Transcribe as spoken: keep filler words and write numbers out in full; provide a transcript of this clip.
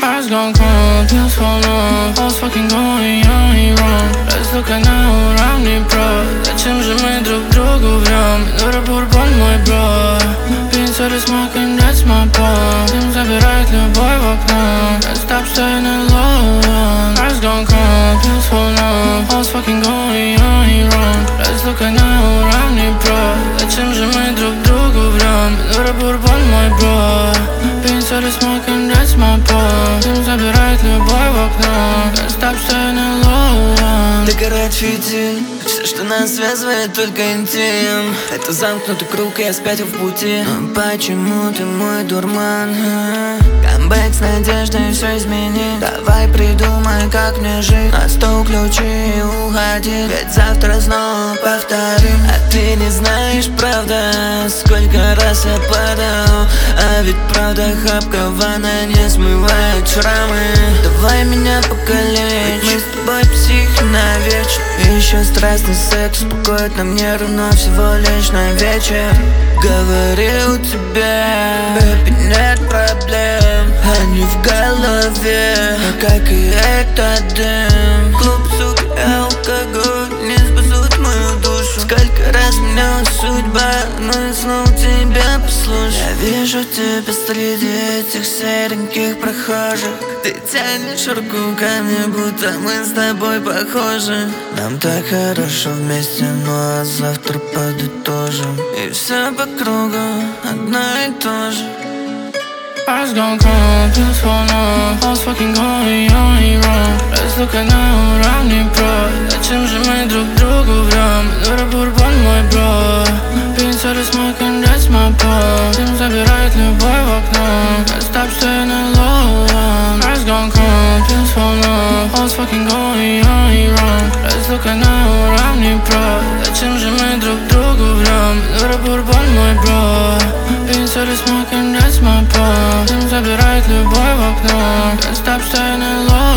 Eyes gone cold, pills fall off. All's fucking going on и wrong. Разлука на уровне, бро. Зачем же мы друг другу врем? Минура бурбон, мой бро. Пинцель и smoking, that's my ball. Дым забирает любовь в окно. Can't stop staying alone. Eyes gone cold, pills fall off. All's fucking going on и wrong. Разлука на уровне, бро. Зачем же мы друг другу врем? Минура бурбон, мой бро. Пинцель и smoking, that's my ball. Дым забирает любовь в окно. Can't stop staying alone. Догорает фитиль. Все, что нас связывает, только интим. Это замкнутый круг, я спятил в пути. Но почему ты мой дурман? Камбэк с надеждой все изменить. Давай придумай, как мне жить. На стол ключи и уходи. Ведь завтра снова повторим. А ты не знаешь, правда, сколько раз я падал. А ведь правда хапкована не смывает шрамы. Давай меня покалечь. Мы с тобой психи на вечер. И еще страстный секс успокоит нам нервы, но всего лишь на вечер. Говорил тебе, бэби, нет проблем. Они в голове, но как и этот дым. Клуб, сука, и алкоголь не спасут мою душу. Сколько раз меняла судьба, но я снова тебя послушаю. Я вижу тебя среди этих сереньких прохожих. Ты тянешь руку ко мне, будто мы с тобой похожи. Нам так хорошо вместе, ну а завтра подытожим. И все по кругу, одно и то же. Eyes gone cold, pills fall off. All's fucking going on и wrong. Разлука на уровне, бро. Зачем же мы друг другу врем? Минура бурбон, мой бро. Пинцель и smoking, that's my ball. Дым забирает любовь в окно. Can't stop staying alone. Eyes gone cold, pills fall off. All's fucking going on и wrong. Разлука на уровне, бро. Зачем же мы друг другу врем? Минура бурбон, мой бро. Пинцель и smoking, that's my ball. Дым забирает любовь в окно. Can't stop staying alone.